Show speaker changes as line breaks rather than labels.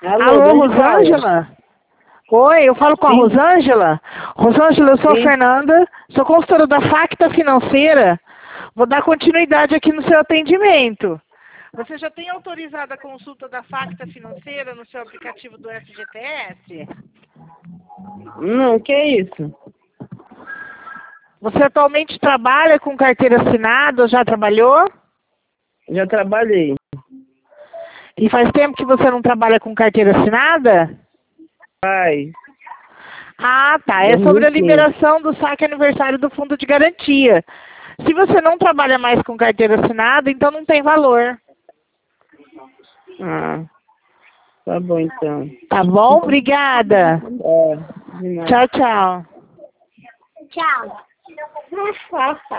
Alô, Rosângela? Oi, eu falo com a Rosângela? Rosângela, eu sou a Fernanda, sou consultora da Facta Financeira. Vou dar continuidade aqui no seu atendimento. Você já tem autorizado a consulta da Facta Financeira no seu aplicativo do FGTS?
Não, que é isso?
Você atualmente trabalha com carteira assinada ou já trabalhou?
Já trabalhei.
E faz tempo que você não trabalha com carteira assinada?
Pai.
Ah, tá. É sobre a liberação do saque aniversário do fundo de garantia. Se você não trabalha mais com carteira assinada, então não tem valor.
Ah, tá bom então.
Tá bom? Obrigada.
É, de nada.
Tchau, tchau.
Tchau.